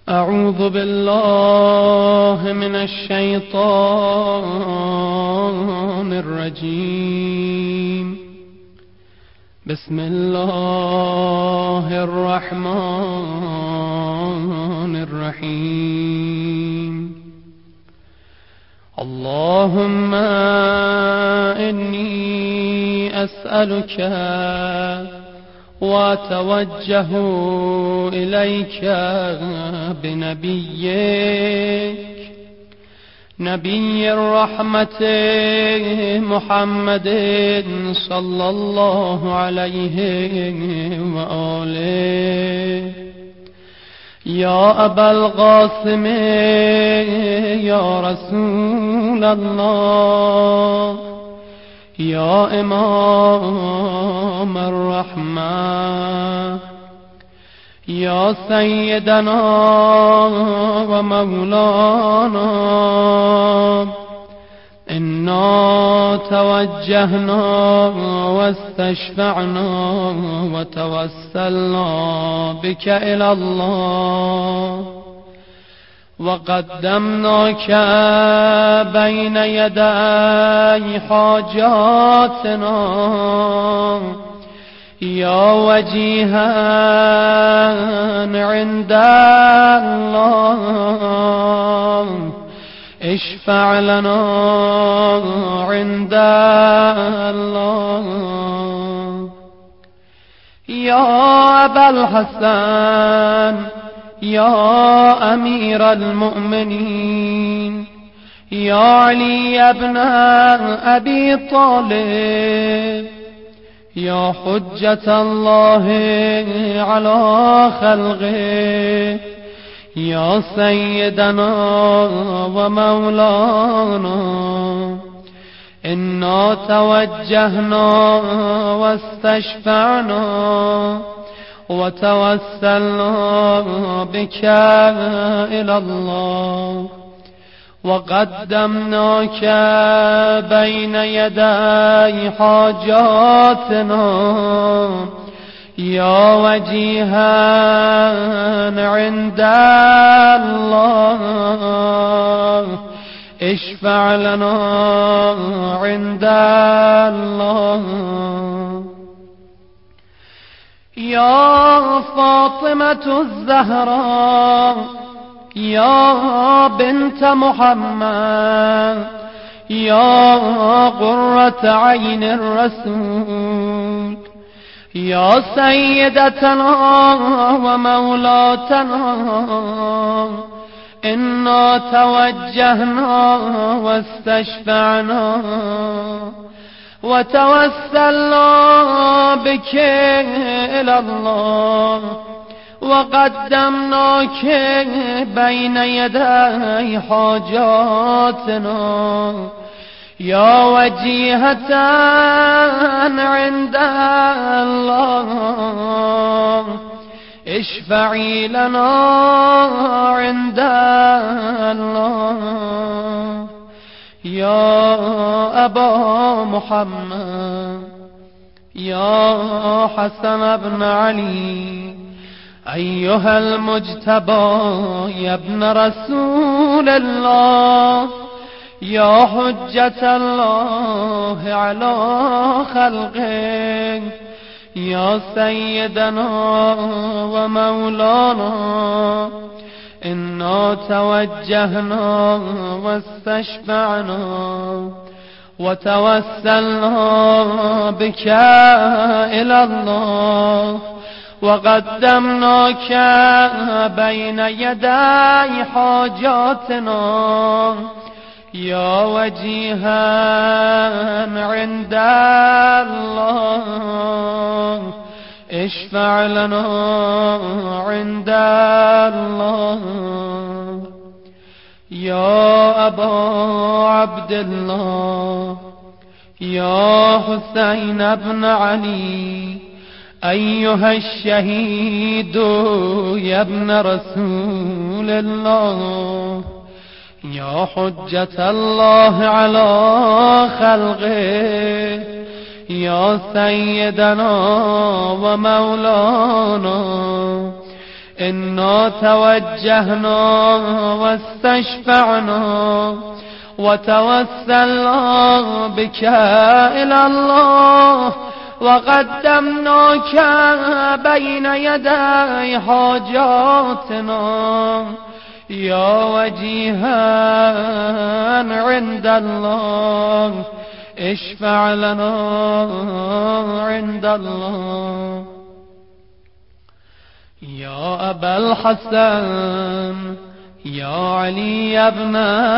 أعوذ بالله من الشيطان الرجيم. بسم الله الرحمن الرحيم. اللهم إني أسألك وأتوجه إليك بنبيك نبي الرحمة محمد صلى الله عليه وآله. يا أبا القاسم يا رسول الله، يا إمام الرحمة، يا سيدنا ومولانا، إنا توجهنا واستشفعنا وتوسلنا بك إلى الله، وقدمناك بين يدي حاجاتنا يا وجيها عند الله، اشفع لنا عند الله. يا أبا الحسن يا أمير المؤمنين، يا علي بن أبي طالب، يا حجة الله على خلقه، يا سيدنا ومولانا، إنا توجهنا واستشفعنا وتوسلنا بك إلى الله، وقدمناك بين يدي حاجاتنا يا وجيها عند الله، اشفع لنا عند الله. يا فاطمة الزهراء يا بنت محمد، يا قرة عين الرسول، يا سيدتنا ومولاتنا، إنا توجهنا واستشفعنا وتوسلنا بك إلى الله، وقدمناك بين يدي حاجاتنا يا وجيهة عند الله، اشفعي لنا عند الله. يا أبا محمد يا حسن بن علي، أيها المجتبى يا ابن رسول الله، يا حجة الله على خلقه، يا سيدنا ومولانا، إنا توجهنا واستشفعنا وتوسلنا بك إلى الله، وقدمناك بين يدي حاجاتنا يا وجيها عند الله، اشفع لنا عند الله. يا أبا عبد الله يا حسين بن علي، أيها الشهيد يا ابن رسول الله، يا حجة الله على خلقه، يا سيدنا ومولانا، إنا توجهنا واستشفعنا وتوسلنا بك إلى الله وقدمناك بين يدي حاجاتنا يا وجيها عند الله اشفع لنا عند الله. يا أبا الحسن يا علي بن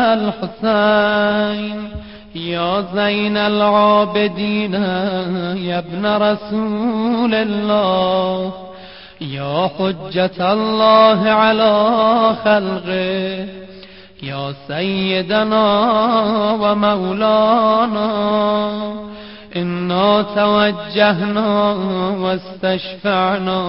الحسين يا زين العابدين يا ابن رسول الله يا حجة الله على خلقه يا سيدنا ومولانا إنا توجهنا واستشفعنا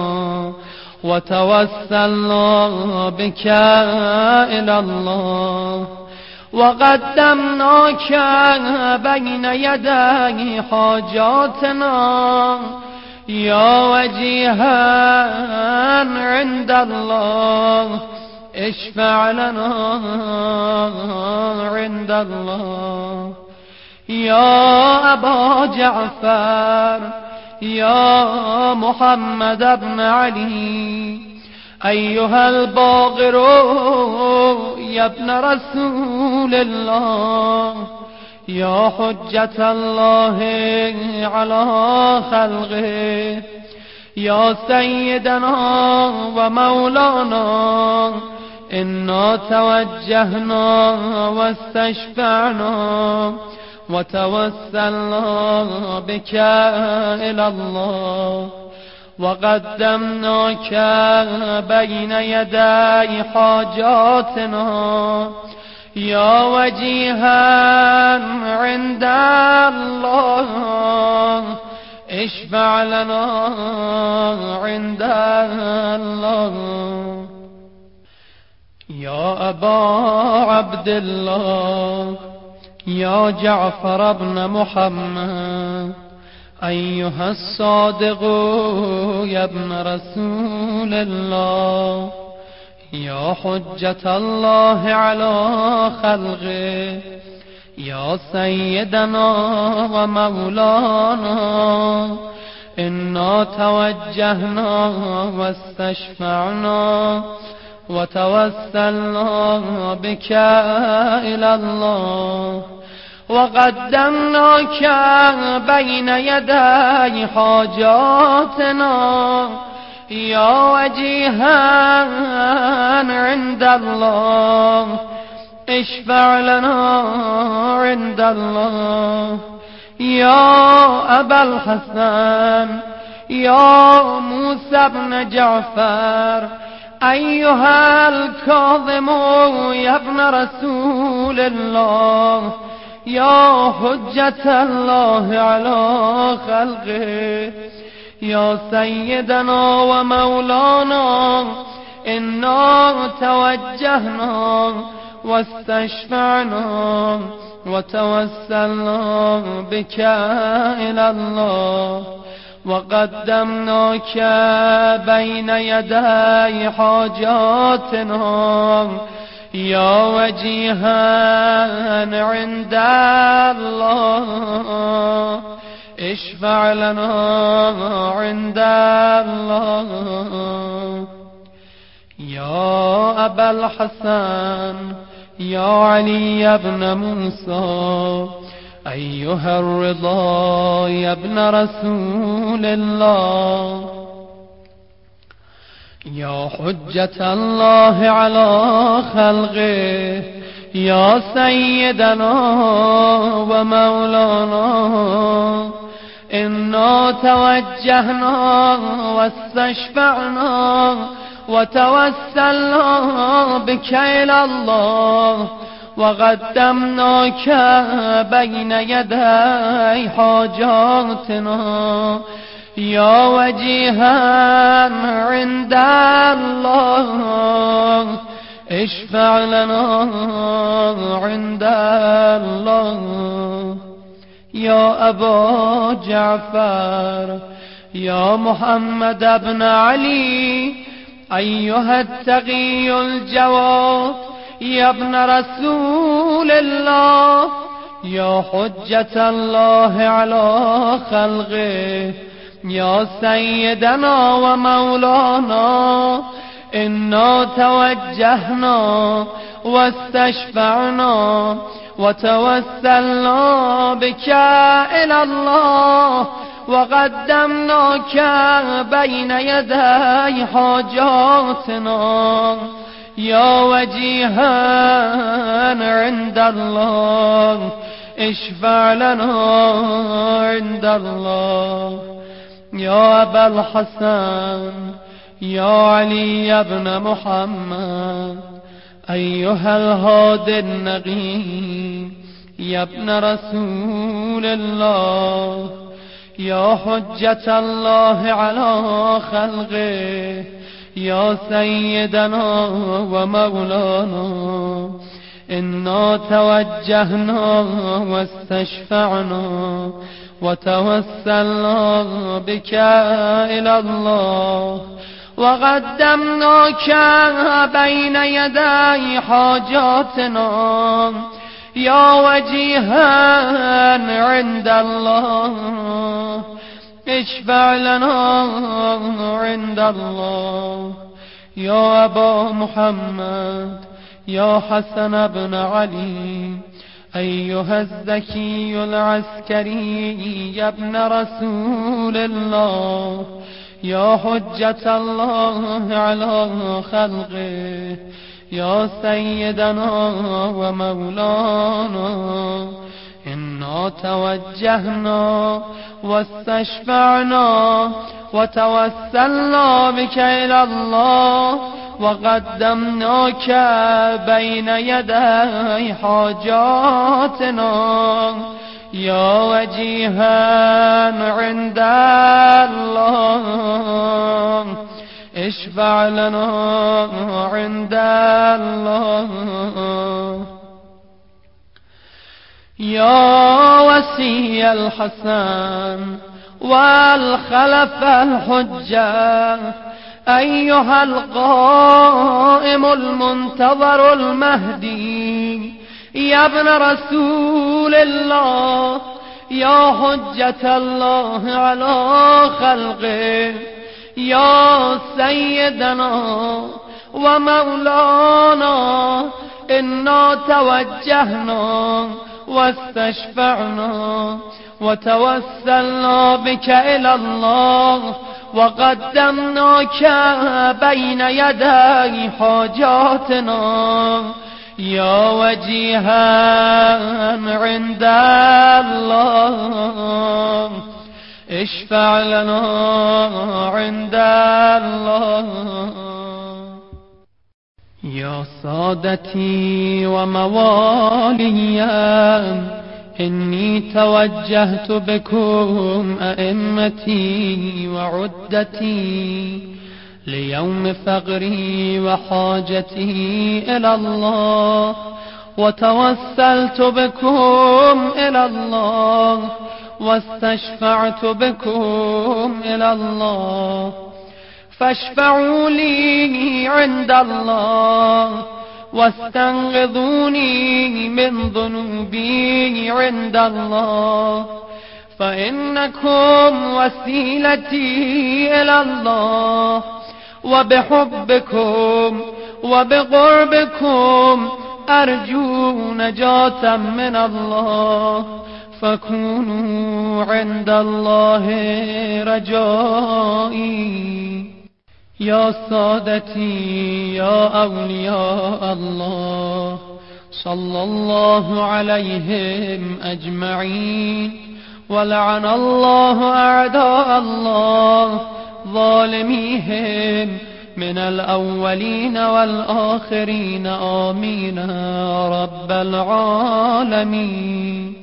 وتوسلنا بك إلى الله وقدمناك بين يدي حاجاتنا يا وجيها عند الله اشفع لنا عند الله. يا أبا جعفر يا محمد بن علي أيها الباغر يا ابن رسول الله يا حجة الله على خلقه يا سيدنا ومولانا إنا توجهنا واستشفعنا وتوسلنا بك إلى الله وقدمناك بين يدي حاجاتنا يا وجيها عند الله اشفع لنا عند الله. يا أبا عبد الله يا جعفر بن محمد أيها الصادق يا ابن رسول الله يا حجة الله على خلقه يا سيدنا ومولانا إنا توجهنا واستشفعنا وتوسلنا بك إلى الله وقدمناك بين يدي حاجاتنا يا وجيها عند الله اشفع لنا عند الله. يا أبا الحسن يا موسى بن جعفر أيها الكاظم يا ابن رسول الله يا حجة الله على خلقه يا سيدنا ومولانا إنا توجهنا واستشفعنا وتوسلنا بك إلى الله وقدمناك بين يدي حاجاتنا يا وجيها عند الله اشفع لنا عند الله. يا أبا الحسن يا علي بن موسى أيها الرضا يا ابن رسول الله يا حجة الله على خلقه يا سيدنا ومولانا إنا توجهنا واستشفعنا وتوسلنا بك إلى الله وقدمناك بين يدي حاجاتنا يا وجيها عند الله اشفع لنا عند الله. يا أبا جعفر يا محمد بن علي أيها التقي الجواد يا ابن رسول الله، يا حجة الله على خلقه، يا سيدنا ومولانا، إنا توجهنا واستشفعنا وتوسلنا بك إلى الله، وقدمناك بين يدي حاجاتنا، يا وجيها عند الله اشفع لنا عند الله. يا أبا الحسن يا علي بن محمد، أيها الهادي النقي يا ابن رسول الله، يا حجة الله على خلقه، يا سيدنا ومولانا، إنا توجهنا واستشفعنا وتوسلنا بك إلى الله، وقدمناك بين يدي حاجاتنا، يا وجيها عند الله اشفع لنا عند الله. يا أبا محمد يا حسن بن علي، أيها الزكي العسكري يا ابن رسول الله، يا حجة الله على خلقه، يا سيدنا ومولانا، إنا توجهنا واستشفعنا وتوسلنا بك إلى الله، وقدمناك بين يدي حاجاتنا، يا وجيها عند الله اشفع لنا عند الله. يا وسي الحسن والخلف الحجة، أيها القائم المنتظر المهدي يا ابن رسول الله، يا حجة الله على خلقه، يا سيدنا ومولانا، إنا توجهنا واستشفعنا وتوسلنا بك إلى الله، وقدمناك بين يدي حاجاتنا، يا وجيها عند الله اشفع لنا عند الله. يا سادتي وموالي، إني توجهت بكم أئمتي وعدتي ليوم فقري وحاجتي إلى الله، وتوسلت بكم إلى الله واستشفعت بكم إلى الله، فاشفعوا لي عند الله واستنقذوني من ذنوبي عند الله، فإنكم وسيلتي إلى الله، وبحبكم وبقربكم أرجو نجاة من الله، فكونوا عند الله رجائي. يا سادتي يا أولياء الله، صلى الله عليهم أجمعين، ولعن الله أعداء الله ظالميهم من الأولين والآخرين، آمين رب العالمين.